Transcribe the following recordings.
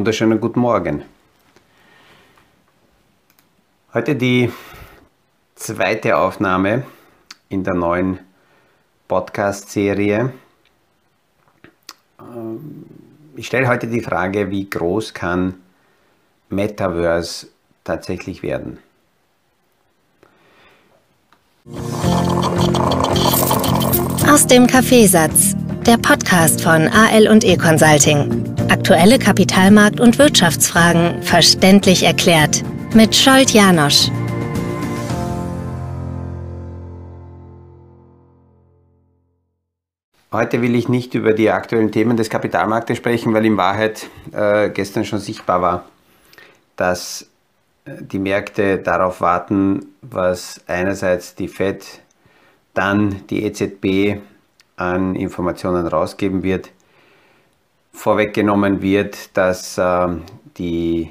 Wunderschönen guten Morgen. Heute die zweite Aufnahme in der neuen Podcast-Serie. Ich stelle heute die Frage, wie groß kann Metaverse tatsächlich werden? Aus dem Kaffeesatz, der Podcast von AL&E Consulting. Aktuelle Kapitalmarkt- und Wirtschaftsfragen verständlich erklärt mit Scholt Janosch. Heute will ich nicht über die aktuellen Themen des Kapitalmarktes sprechen, weil in Wahrheit gestern schon sichtbar war, dass die Märkte darauf warten, was einerseits die Fed, dann die EZB an Informationen rausgeben wird. Vorweggenommen wird, dass die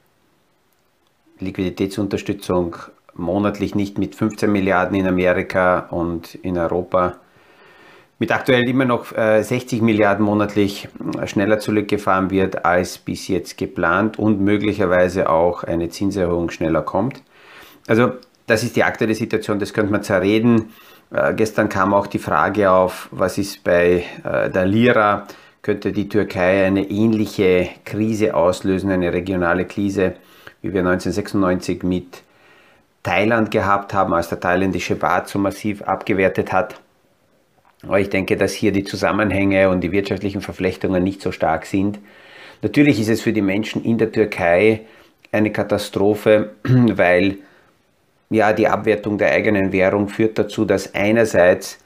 Liquiditätsunterstützung monatlich nicht mit 15 Milliarden in Amerika und in Europa mit aktuell immer noch 60 Milliarden monatlich schneller zurückgefahren wird als bis jetzt geplant und möglicherweise auch eine Zinserhöhung schneller kommt. Also das ist die aktuelle Situation, das könnte man zerreden. Gestern kam auch die Frage auf, was ist bei der Lira? Könnte die Türkei eine ähnliche Krise auslösen, eine regionale Krise, wie wir 1996 mit Thailand gehabt haben, als der thailändische Baht so massiv abgewertet hat. Aber ich denke, dass hier die Zusammenhänge und die wirtschaftlichen Verflechtungen nicht so stark sind. Natürlich ist es für die Menschen in der Türkei eine Katastrophe, weil ja, die Abwertung der eigenen Währung führt dazu, dass einerseits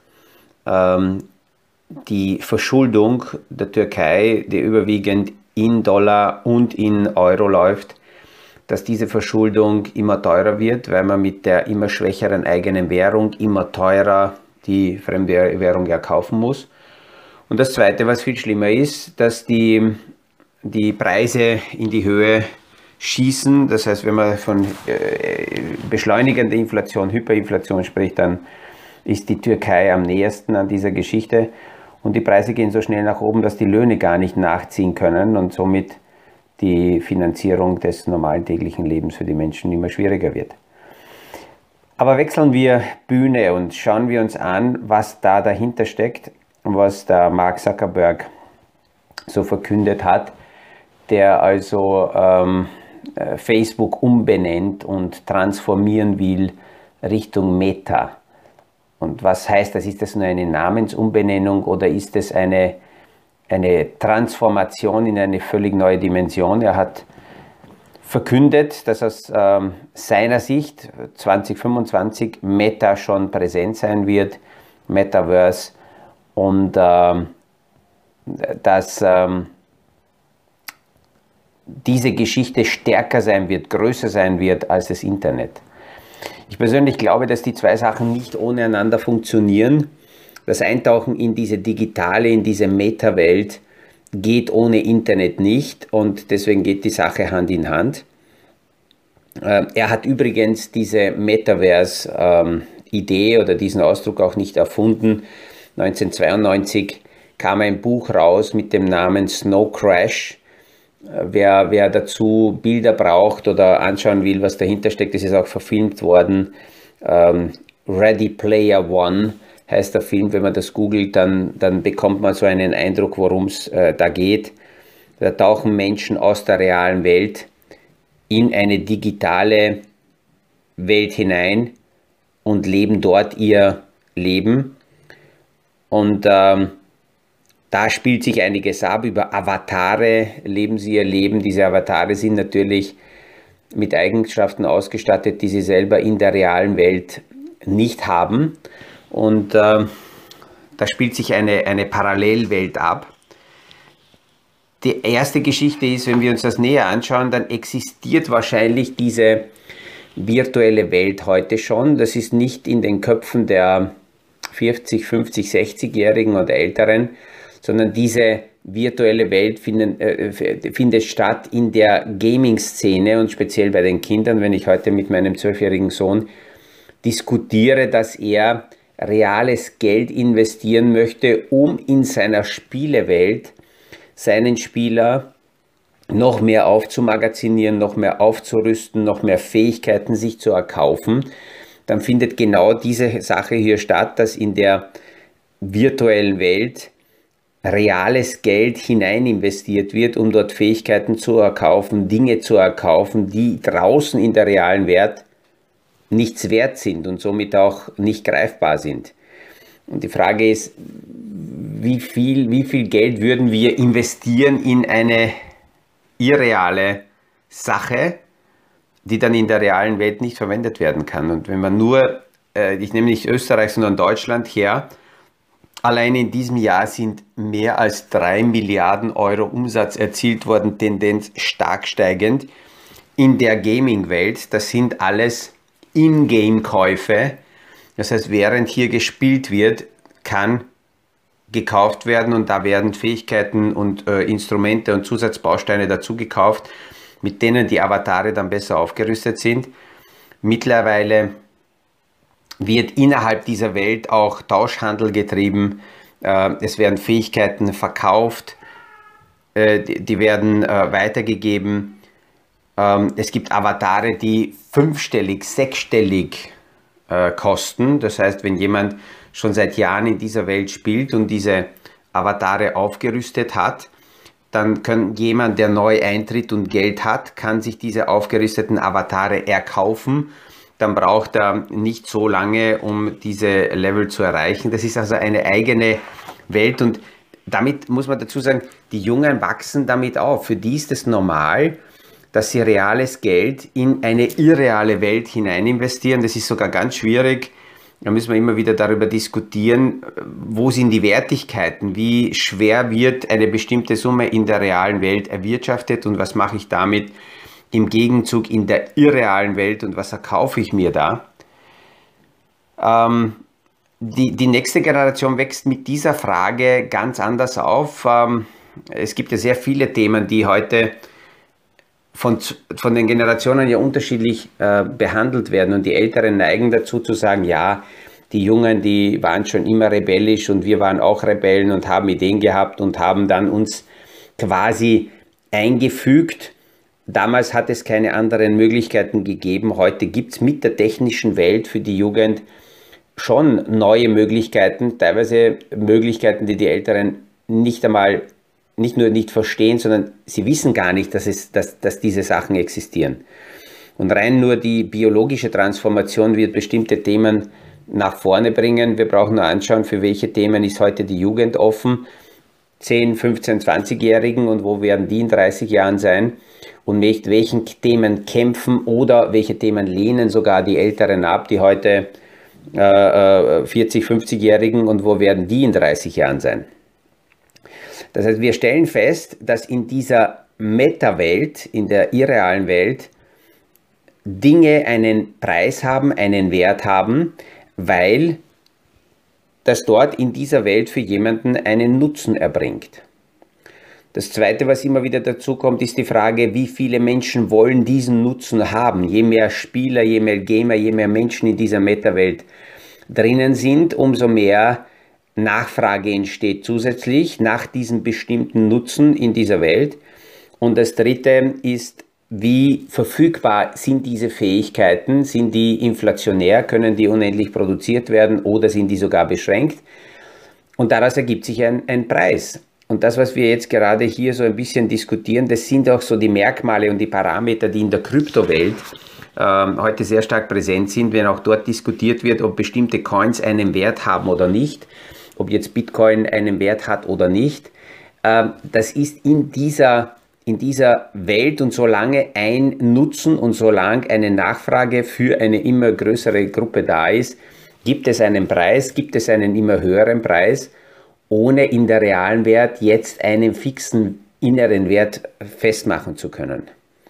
die Verschuldung der Türkei, die überwiegend in Dollar und in Euro läuft, dass diese Verschuldung immer teurer wird, weil man mit der immer schwächeren eigenen Währung immer teurer die fremde Währung erkaufen muss. Und das Zweite, was viel schlimmer ist, dass die Preise in die Höhe schießen. Das heißt, wenn man von beschleunigender Inflation, Hyperinflation spricht, dann ist die Türkei am nähersten an dieser Geschichte. Und die Preise gehen so schnell nach oben, dass die Löhne gar nicht nachziehen können und somit die Finanzierung des normalen täglichen Lebens für die Menschen immer schwieriger wird. Aber wechseln wir Bühne und schauen wir uns an, was da dahinter steckt und was der Mark Zuckerberg so verkündet hat, der also Facebook umbenennt und transformieren will Richtung Meta. Und was heißt das? Ist das nur eine Namensumbenennung oder ist es eine Transformation in eine völlig neue Dimension? Er hat verkündet, dass aus seiner Sicht 2025 Meta schon präsent sein wird, Metaverse, und dass diese Geschichte stärker sein wird, größer sein wird als das Internet. Ich persönlich glaube, dass die zwei Sachen nicht ohne einander funktionieren. Das Eintauchen in diese digitale, in diese Meta-Welt geht ohne Internet nicht und deswegen geht die Sache Hand in Hand. Er hat übrigens diese Metaverse-Idee oder diesen Ausdruck auch nicht erfunden. 1992 kam ein Buch raus mit dem Namen Snow Crash. Wer dazu Bilder braucht oder anschauen will, was dahinter steckt, das ist auch verfilmt worden. Ready Player One heißt der Film. Wenn man das googelt, dann bekommt man so einen Eindruck, worum es da geht. Da tauchen Menschen aus der realen Welt in eine digitale Welt hinein und leben dort ihr Leben. Und da spielt sich einiges ab. Über Avatare leben sie ihr Leben. Diese Avatare sind natürlich mit Eigenschaften ausgestattet, die sie selber in der realen Welt nicht haben. Und da spielt sich eine Parallelwelt ab. Die erste Geschichte ist, wenn wir uns das näher anschauen, dann existiert wahrscheinlich diese virtuelle Welt heute schon. Das ist nicht in den Köpfen der 40, 50, 60-Jährigen oder Älteren, sondern diese virtuelle Welt findet statt in der Gaming-Szene und speziell bei den Kindern. Wenn ich heute mit meinem 12-jährigen Sohn diskutiere, dass er reales Geld investieren möchte, um in seiner Spielewelt seinen Spieler noch mehr aufzumagazinieren, noch mehr aufzurüsten, noch mehr Fähigkeiten sich zu erkaufen, dann findet genau diese Sache hier statt, dass in der virtuellen Welt reales Geld hinein investiert wird, um dort Fähigkeiten zu erkaufen, Dinge zu erkaufen, die draußen in der realen Welt nichts wert sind und somit auch nicht greifbar sind. Und die Frage ist, wie viel Geld würden wir investieren in eine irreale Sache, die dann in der realen Welt nicht verwendet werden kann. Und wenn man nur, ich nehme nicht Österreich, sondern Deutschland her, allein in diesem Jahr sind mehr als 3 Milliarden Euro Umsatz erzielt worden, Tendenz stark steigend in der Gaming-Welt. Das sind alles In-Game-Käufe. Das heißt, während hier gespielt wird, kann gekauft werden und da werden Fähigkeiten und Instrumente und Zusatzbausteine dazu gekauft, mit denen die Avatare dann besser aufgerüstet sind. Mittlerweile wird innerhalb dieser Welt auch Tauschhandel getrieben. Es werden Fähigkeiten verkauft, die werden weitergegeben. Es gibt Avatare, die 5-stellig, 6-stellig kosten. Das heißt, wenn jemand schon seit Jahren in dieser Welt spielt und diese Avatare aufgerüstet hat, dann kann jemand, der neu eintritt und Geld hat, kann sich diese aufgerüsteten Avatare erkaufen. Dann braucht er nicht so lange, um diese Level zu erreichen. Das ist also eine eigene Welt und damit muss man dazu sagen, die Jungen wachsen damit auf. Für die ist es normal, dass sie reales Geld in eine irreale Welt hinein investieren. Das ist sogar ganz schwierig. Da müssen wir immer wieder darüber diskutieren, wo sind die Wertigkeiten, wie schwer wird eine bestimmte Summe in der realen Welt erwirtschaftet und was mache ich damit im Gegenzug in der irrealen Welt und was erkaufe ich mir da. Die nächste Generation wächst mit dieser Frage ganz anders auf. Es gibt ja sehr viele Themen, die heute von den Generationen ja unterschiedlich behandelt werden und die Älteren neigen dazu zu sagen, ja, die Jungen, die waren schon immer rebellisch und wir waren auch Rebellen und haben Ideen gehabt und haben dann uns quasi eingefügt. Damals hat es keine anderen Möglichkeiten gegeben. Heute gibt es mit der technischen Welt für die Jugend schon neue Möglichkeiten, teilweise Möglichkeiten, die die Älteren nicht nur nicht verstehen, sondern sie wissen gar nicht, dass diese Sachen existieren. Und rein nur die biologische Transformation wird bestimmte Themen nach vorne bringen. Wir brauchen nur anschauen, für welche Themen ist heute die Jugend offen, 10, 15, 20-Jährigen und wo werden die in 30 Jahren sein und mit welchen Themen kämpfen oder welche Themen lehnen sogar die Älteren ab, die heute 40, 50-Jährigen und wo werden die in 30 Jahren sein. Das heißt, wir stellen fest, dass in dieser Meta-Welt, in der irrealen Welt, Dinge einen Preis haben, einen Wert haben, weil das dort in dieser Welt für jemanden einen Nutzen erbringt. Das Zweite, was immer wieder dazu kommt, ist die Frage, wie viele Menschen wollen diesen Nutzen haben. Je mehr Spieler, je mehr Gamer, je mehr Menschen in dieser Meta-Welt drinnen sind, umso mehr Nachfrage entsteht zusätzlich nach diesem bestimmten Nutzen in dieser Welt. Und das Dritte ist, wie verfügbar sind diese Fähigkeiten? Sind die inflationär? Können die unendlich produziert werden oder sind die sogar beschränkt? Und daraus ergibt sich ein Preis. Und das, was wir jetzt gerade hier so ein bisschen diskutieren, das sind auch so die Merkmale und die Parameter, die in der Kryptowelt heute sehr stark präsent sind, wenn auch dort diskutiert wird, ob bestimmte Coins einen Wert haben oder nicht, ob jetzt Bitcoin einen Wert hat oder nicht. Das ist in dieser Welt und solange ein Nutzen und solange eine Nachfrage für eine immer größere Gruppe da ist, gibt es einen Preis, gibt es einen immer höheren Preis, ohne in der realen Welt jetzt einen fixen inneren Wert festmachen zu können.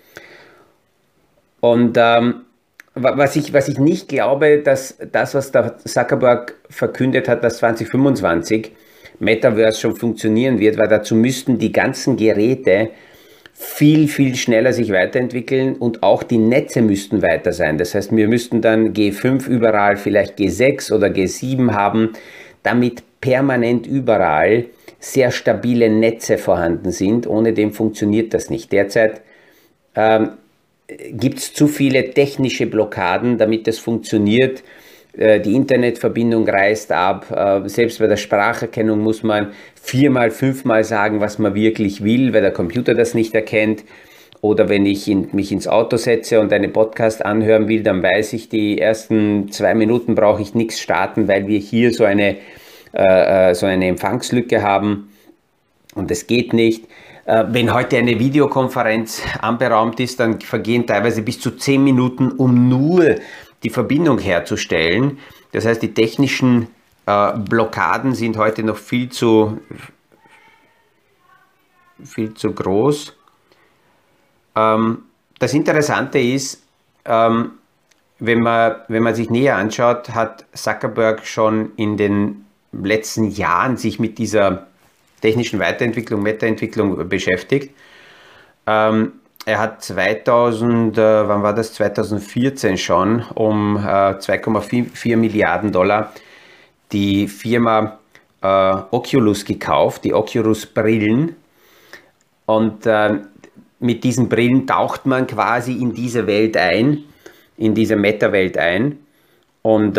Und was ich nicht glaube, dass das, was der Zuckerberg verkündet hat, dass 2025 Metaverse schon funktionieren wird, weil dazu müssten die ganzen Geräte viel, viel schneller sich weiterentwickeln und auch die Netze müssten weiter sein. Das heißt, wir müssten dann G5 überall, vielleicht G6 oder G7 haben, damit permanent überall sehr stabile Netze vorhanden sind. Ohne dem funktioniert das nicht. Derzeit gibt es zu viele technische Blockaden, damit das funktioniert. Die Internetverbindung reißt ab. Selbst bei der Spracherkennung muss man 4-mal, 5-mal sagen, was man wirklich will, weil der Computer das nicht erkennt. Oder wenn ich mich ins Auto setze und einen Podcast anhören will, dann weiß ich, die ersten 2 Minuten brauche ich nichts starten, weil wir hier so eine Empfangslücke haben und es geht nicht. Wenn heute eine Videokonferenz anberaumt ist, dann vergehen teilweise bis zu 10 Minuten, um nur die Verbindung herzustellen. Das heißt, die technischen Blockaden sind heute noch viel zu groß. Das Interessante ist, wenn man sich näher anschaut, hat Zuckerberg schon in den letzten Jahren sich mit dieser technischen Weiterentwicklung, Meta-Entwicklung beschäftigt. Er hat 2014 schon um 2,4 Milliarden Dollar die Firma Oculus gekauft, die Oculus-Brillen. Und mit diesen Brillen taucht man quasi in diese Welt ein, in diese Meta-Welt ein. Und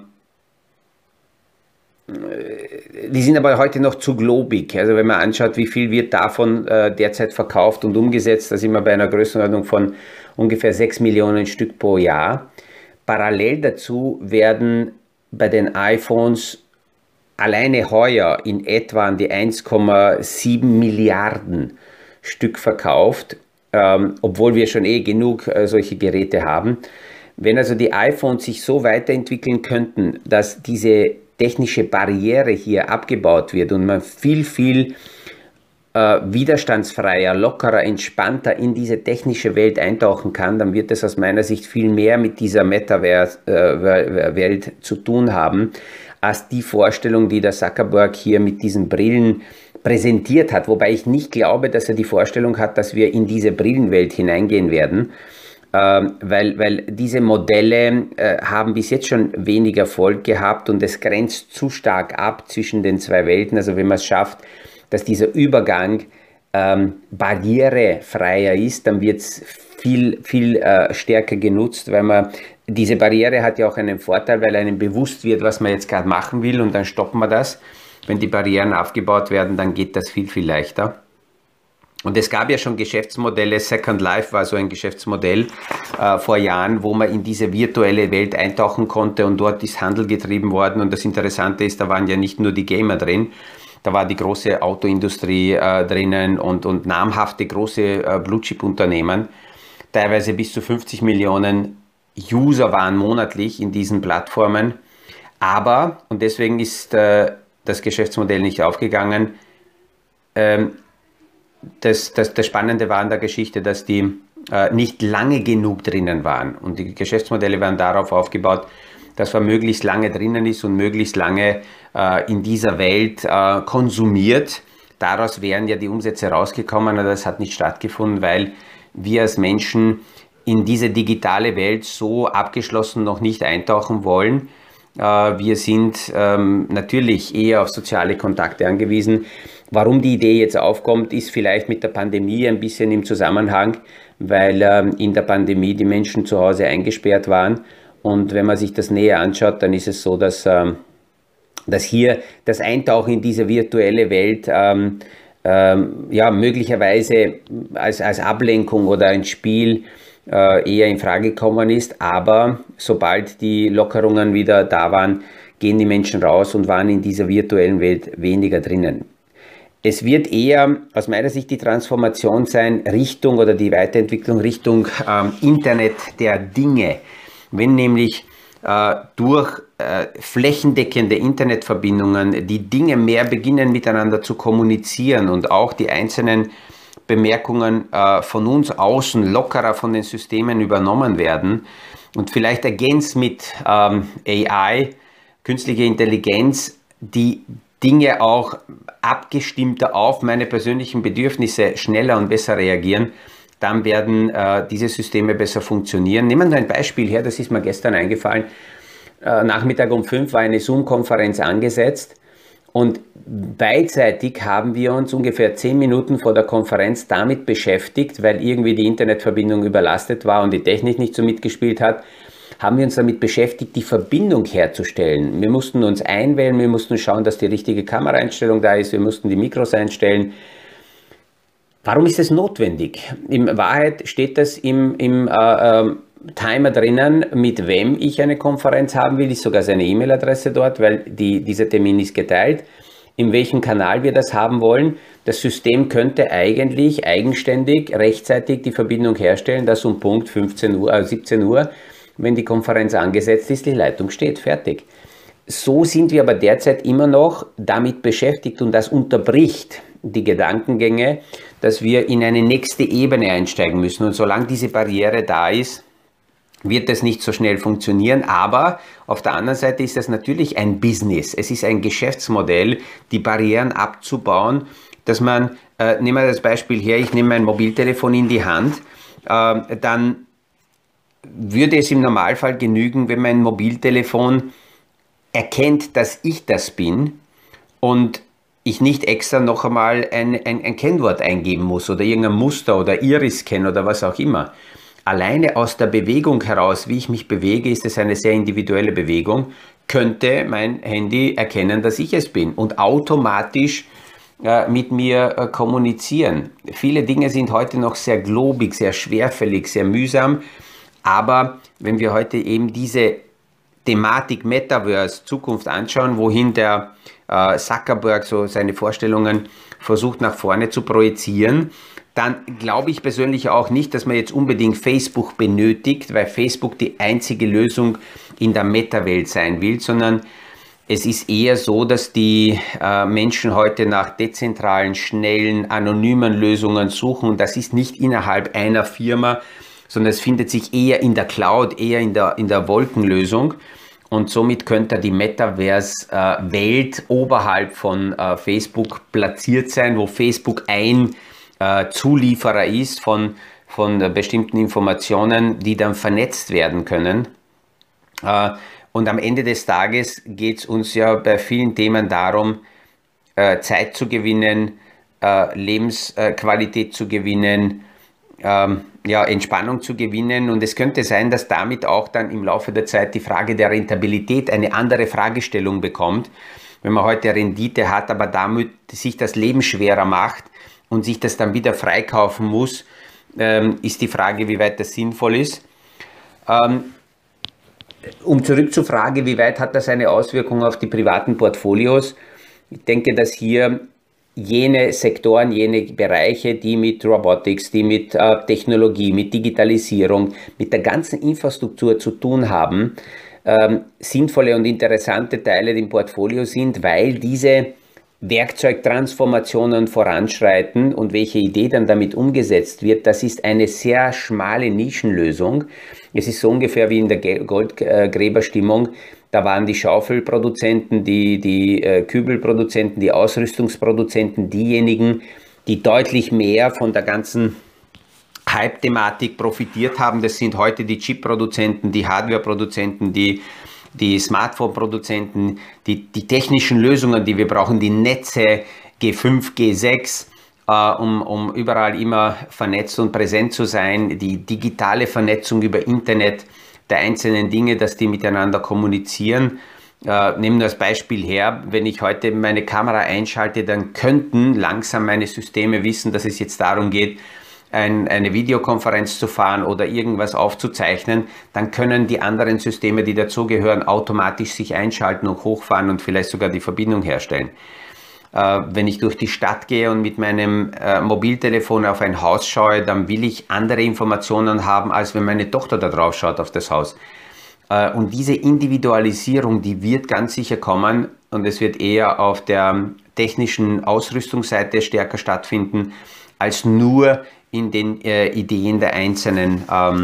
die sind aber heute noch zu globig. Also wenn man anschaut, wie viel wird davon derzeit verkauft und umgesetzt, da sind wir bei einer Größenordnung von ungefähr 6 Millionen Stück pro Jahr. Parallel dazu werden bei den iPhones alleine heuer in etwa an die 1,7 Milliarden Stück verkauft, obwohl wir schon genug solche Geräte haben. Wenn also die iPhones sich so weiterentwickeln könnten, dass diese technische Barriere hier abgebaut wird und man viel widerstandsfreier, lockerer, entspannter in diese technische Welt eintauchen kann, dann wird es aus meiner Sicht viel mehr mit dieser Meta-Welt zu tun haben, als die Vorstellung, die der Zuckerberg hier mit diesen Brillen präsentiert hat, wobei ich nicht glaube, dass er die Vorstellung hat, dass wir in diese Brillenwelt hineingehen werden, weil diese Modelle haben bis jetzt schon wenig Erfolg gehabt und es grenzt zu stark ab zwischen den zwei Welten. Also wenn man es schafft, dass dieser Übergang barrierefreier ist, dann wird es viel stärker genutzt, weil man diese Barriere hat ja auch einen Vorteil, weil einem bewusst wird, was man jetzt gerade machen will und dann stoppen wir das. Wenn die Barrieren aufgebaut werden, dann geht das viel leichter. Und es gab ja schon Geschäftsmodelle, Second Life war so ein Geschäftsmodell vor Jahren, wo man in diese virtuelle Welt eintauchen konnte und dort ist Handel getrieben worden. Und das Interessante ist, da waren ja nicht nur die Gamer drin, da war die große Autoindustrie drinnen und namhafte große Blue-Chip-Unternehmen. Teilweise bis zu 50 Millionen User waren monatlich in diesen Plattformen. Aber, und deswegen ist das Geschäftsmodell nicht aufgegangen, das Spannende war an der Geschichte, dass die nicht lange genug drinnen waren. Und die Geschäftsmodelle waren darauf aufgebaut, dass man möglichst lange drinnen ist und möglichst lange in dieser Welt konsumiert. Daraus wären ja die Umsätze rausgekommen, aber das hat nicht stattgefunden, weil wir als Menschen in diese digitale Welt so abgeschlossen noch nicht eintauchen wollen. Wir sind natürlich eher auf soziale Kontakte angewiesen. Warum die Idee jetzt aufkommt, ist vielleicht mit der Pandemie ein bisschen im Zusammenhang, weil in der Pandemie die Menschen zu Hause eingesperrt waren. Und wenn man sich das näher anschaut, dann ist es so, dass hier das Eintauchen in diese virtuelle Welt ja, möglicherweise als Ablenkung oder ein Spiel eher in Frage gekommen ist, aber sobald die Lockerungen wieder da waren, gehen die Menschen raus und waren in dieser virtuellen Welt weniger drinnen. Es wird eher aus meiner Sicht die Transformation sein, Richtung oder die Weiterentwicklung Richtung Internet der Dinge. Wenn nämlich durch flächendeckende Internetverbindungen die Dinge mehr beginnen miteinander zu kommunizieren und auch die einzelnen Bemerkungen von uns außen lockerer von den Systemen übernommen werden und vielleicht ergänzt mit AI, künstliche Intelligenz, die Dinge auch abgestimmter auf meine persönlichen Bedürfnisse schneller und besser reagieren, dann werden diese Systeme besser funktionieren. Nehmen wir ein Beispiel her, das ist mir gestern eingefallen. Nachmittag um 5 war eine Zoom-Konferenz angesetzt Und beidseitig haben wir uns ungefähr 10 Minuten vor der Konferenz damit beschäftigt, weil irgendwie die Internetverbindung überlastet war und die Technik nicht so mitgespielt hat, haben wir uns damit beschäftigt, die Verbindung herzustellen. Wir mussten uns einwählen, wir mussten schauen, dass die richtige Kameraeinstellung da ist, wir mussten die Mikros einstellen. Warum ist das notwendig? In Wahrheit steht das im Timer drinnen, mit wem ich eine Konferenz haben will, ist sogar seine E-Mail-Adresse dort, weil dieser Termin ist geteilt, in welchem Kanal wir das haben wollen. Das System könnte eigentlich eigenständig rechtzeitig die Verbindung herstellen, dass um Punkt 17 Uhr, wenn die Konferenz angesetzt ist, die Leitung steht, fertig. So sind wir aber derzeit immer noch damit beschäftigt und das unterbricht die Gedankengänge, dass wir in eine nächste Ebene einsteigen müssen. Und solange diese Barriere da ist, wird das nicht so schnell funktionieren, aber auf der anderen Seite ist das natürlich ein Business. Es ist ein Geschäftsmodell, die Barrieren abzubauen, dass man, nehmen wir das Beispiel her, ich nehme mein Mobiltelefon in die Hand, dann würde es im Normalfall genügen, wenn mein Mobiltelefon erkennt, dass ich das bin und ich nicht extra noch einmal ein Kennwort eingeben muss oder irgendein Muster oder Iris-Scan oder was auch immer. Alleine aus der Bewegung heraus, wie ich mich bewege, ist es eine sehr individuelle Bewegung, könnte mein Handy erkennen, dass ich es bin und automatisch mit mir kommunizieren. Viele Dinge sind heute noch sehr globig, sehr schwerfällig, sehr mühsam, aber wenn wir heute eben diese Thematik Metaverse, Zukunft anschauen, wohin der Zuckerberg so seine Vorstellungen versucht nach vorne zu projizieren, dann glaube ich persönlich auch nicht, dass man jetzt unbedingt Facebook benötigt, weil Facebook die einzige Lösung in der Meta-Welt sein will, sondern es ist eher so, dass die Menschen heute nach dezentralen, schnellen, anonymen Lösungen suchen und das ist nicht innerhalb einer Firma, sondern es findet sich eher in der Cloud, eher in der Wolkenlösung und somit könnte die Metaverse-Welt oberhalb von Facebook platziert sein, wo Facebook ein Zulieferer ist von bestimmten Informationen, die dann vernetzt werden können. Und am Ende des Tages geht es uns ja bei vielen Themen darum, Zeit zu gewinnen, Lebensqualität zu gewinnen, Entspannung zu gewinnen. Und es könnte sein, dass damit auch dann im Laufe der Zeit die Frage der Rentabilität eine andere Fragestellung bekommt. Wenn man heute Rendite hat, aber damit sich das Leben schwerer macht, und sich das dann wieder freikaufen muss, ist die Frage, wie weit das sinnvoll ist. Um zurück zur Frage, wie weit hat das eine Auswirkung auf die privaten Portfolios? Ich denke, dass hier jene Sektoren, jene Bereiche, die mit Robotics, die mit Technologie, mit Digitalisierung, mit der ganzen Infrastruktur zu tun haben, sinnvolle und interessante Teile im Portfolio sind, weil diese Werkzeugtransformationen voranschreiten und welche Idee dann damit umgesetzt wird, das ist eine sehr schmale Nischenlösung. Es ist so ungefähr wie in der Goldgräberstimmung. Da waren die Schaufelproduzenten, die Kübelproduzenten, die Ausrüstungsproduzenten, diejenigen, die deutlich mehr von der ganzen Hype-Thematik profitiert haben. Das sind heute die Chip-Produzenten, die Hardware-Produzenten, die Smartphone-Produzenten, die technischen Lösungen, die wir brauchen, die Netze G5, G6, um überall immer vernetzt und präsent zu sein, die digitale Vernetzung über Internet der einzelnen Dinge, dass die miteinander kommunizieren. Nehmen wir das Beispiel her, wenn ich heute meine Kamera einschalte, dann könnten langsam meine Systeme wissen, dass es jetzt darum geht, eine Videokonferenz zu fahren oder irgendwas aufzuzeichnen, dann können die anderen Systeme, die dazugehören, automatisch sich einschalten und hochfahren und vielleicht sogar die Verbindung herstellen. Wenn ich durch die Stadt gehe und mit meinem Mobiltelefon auf ein Haus schaue, dann will ich andere Informationen haben, als wenn meine Tochter da drauf schaut auf das Haus. Und diese Individualisierung, die wird ganz sicher kommen und es wird eher auf der technischen Ausrüstungsseite stärker stattfinden, als nur in den Ideen der einzelnen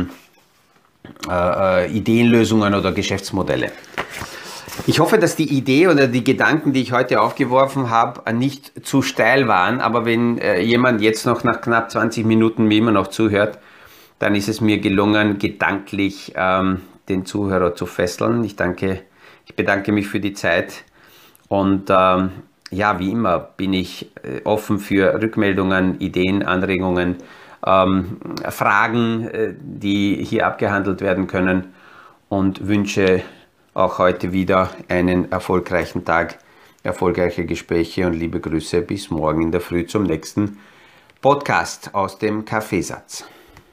Ideenlösungen oder Geschäftsmodelle. Ich hoffe, dass die Idee oder die Gedanken, die ich heute aufgeworfen habe, nicht zu steil waren, aber wenn jemand jetzt noch nach knapp 20 Minuten mir immer noch zuhört, dann ist es mir gelungen, gedanklich den Zuhörer zu fesseln. Ich bedanke mich für die Zeit und ja, wie immer bin ich offen für Rückmeldungen, Ideen, Anregungen, Fragen, die hier abgehandelt werden können, und wünsche auch heute wieder einen erfolgreichen Tag, erfolgreiche Gespräche und liebe Grüße bis morgen in der Früh zum nächsten Podcast aus dem Kaffeesatz.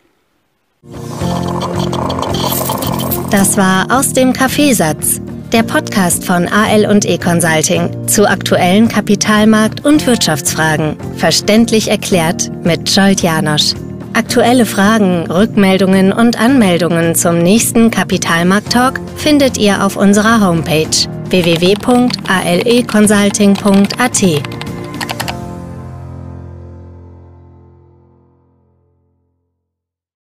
Das war Aus dem Kaffeesatz, der Podcast von AL&E Consulting zu aktuellen Kapitalmarkt- und Wirtschaftsfragen. Verständlich erklärt mit Scholt Janosch. Aktuelle Fragen, Rückmeldungen und Anmeldungen zum nächsten Kapitalmarkt-Talk findet ihr auf unserer Homepage www.aleconsulting.at.